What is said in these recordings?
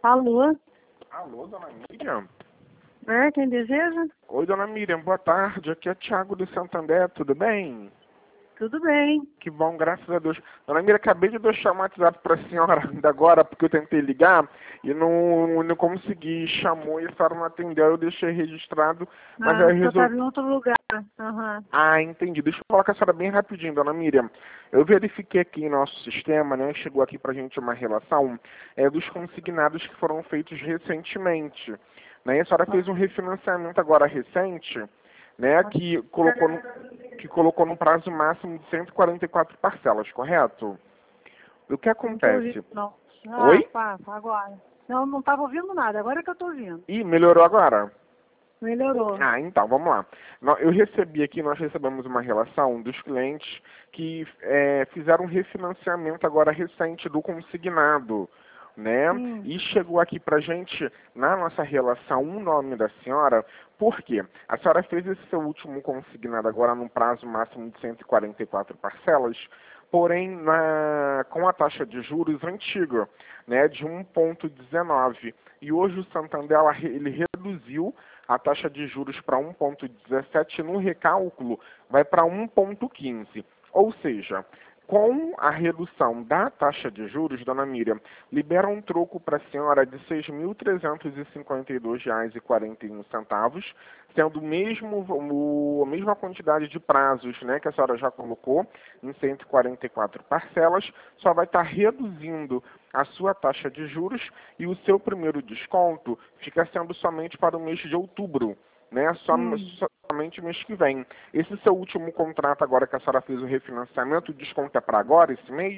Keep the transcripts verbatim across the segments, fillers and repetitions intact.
Alô? Alô, dona Miriam? É, quem deseja? Oi, dona Miriam, boa tarde. Aqui é Thiago do Santander, tudo bem? Tudo bem. Que bom, graças a Deus. Dona Miriam, acabei de deixar um WhatsApp para a senhora ainda agora, porque eu tentei ligar e não, não consegui. Chamou e a senhora não atendeu, eu deixei registrado, mas Ah, aí eu porque eu estava resolvi... em outro lugar. Aham. Ah, entendi. Deixa eu falar com a senhora bem rapidinho, dona Miriam. Eu verifiquei aqui em nosso sistema, né? Chegou aqui pra gente uma relação é, dos consignados que foram feitos recentemente. Né? A senhora fez um refinanciamento agora recente, né? Que colocou no, que colocou no prazo máximo de cento e quarenta e quatro parcelas, correto? O que Não estou acontece? ouvindo, não. Ah, Oi? pá, agora. Não, não estava ouvindo nada. Agora é que eu estou ouvindo. Ih, melhorou agora? Melhorou. Ah, então, vamos lá. Nó- Eu recebi aqui, nós recebemos uma relação dos clientes que é, fizeram um refinanciamento agora recente do consignado, né? Hum. E chegou aqui pra gente, na nossa relação, o nome da senhora. Por quê? A senhora fez esse seu último consignado agora num prazo máximo de cento e quarenta e quatro parcelas, porém na, com a taxa de juros antiga, né, de um vírgula dezenove. E hoje o Santander ela re- ele reduziu a taxa de juros para um vírgula dezessete, no recálculo vai para um vírgula quinze. Ou seja, com a redução da taxa de juros, dona Miriam, libera um troco para a senhora de seis mil trezentos e cinquenta e dois reais e quarenta e um centavos, sendo o mesmo, o, a mesma quantidade de prazos, né, que a senhora já colocou em cento e quarenta e quatro parcelas, só vai estar reduzindo a sua taxa de juros e o seu primeiro desconto fica sendo somente para o mês de outubro, né? Só, Hum. somente mês que vem. Esse seu último contrato agora que a senhora fez o refinanciamento, o desconto é para agora, esse mês?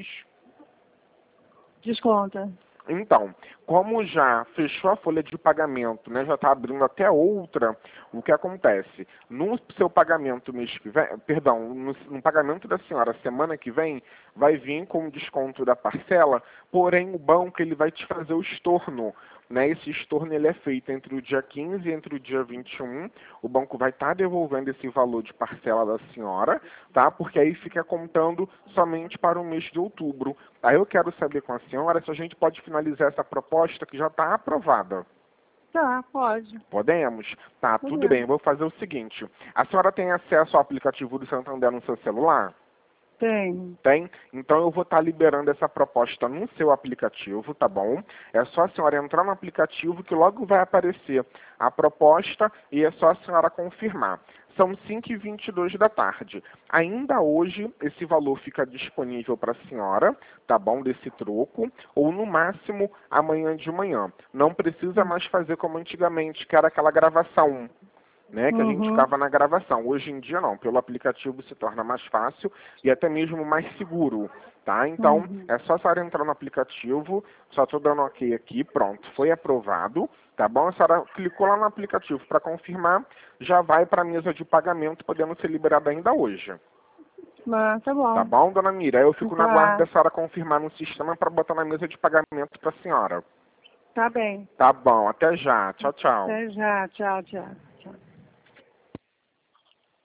Desconta. Então, como já fechou a folha de pagamento, né, já está abrindo até outra, o que acontece? No seu pagamento mês que vem, perdão, no, no pagamento da senhora semana que vem, vai vir com o desconto da parcela, porém o banco ele vai te fazer o estorno. Né, esse estorno ele é feito entre o dia quinze e entre o dia vinte e um. O banco vai estar tá devolvendo esse valor de parcela da senhora, tá? Porque aí fica contando somente para o mês de outubro. Aí eu quero saber com a senhora se a gente pode finalizar essa proposta que já está aprovada. Tá, pode. Podemos? Tá, tudo Podemos. bem. Eu vou fazer o seguinte. A senhora tem acesso ao aplicativo do Santander no seu celular? Tem. Tem? Então eu vou estar liberando essa proposta no seu aplicativo, tá bom? É só a senhora entrar no aplicativo que logo vai aparecer a proposta e é só a senhora confirmar. São cinco e vinte e dois da tarde. Ainda hoje esse valor fica disponível para a senhora, tá bom? Desse troco, ou no máximo amanhã de manhã. Não precisa mais fazer como antigamente, que era aquela gravação. Né, que a gente Uhum. ficava na gravação. Hoje em dia não, pelo aplicativo se torna mais fácil e até mesmo mais seguro, tá? Então, Uhum. é só a senhora entrar no aplicativo, só estou dando ok aqui, pronto, foi aprovado, tá bom? A senhora clicou lá no aplicativo para confirmar, já vai para a mesa de pagamento, podendo ser liberada ainda hoje. Ah, tá Tá bom. bom, dona Mira? Eu fico na guarda Tá. da senhora confirmar no sistema para botar na mesa de pagamento para a senhora. Tá bem. Tá bom, até já. Tchau, tchau. Até já. Tchau, tchau.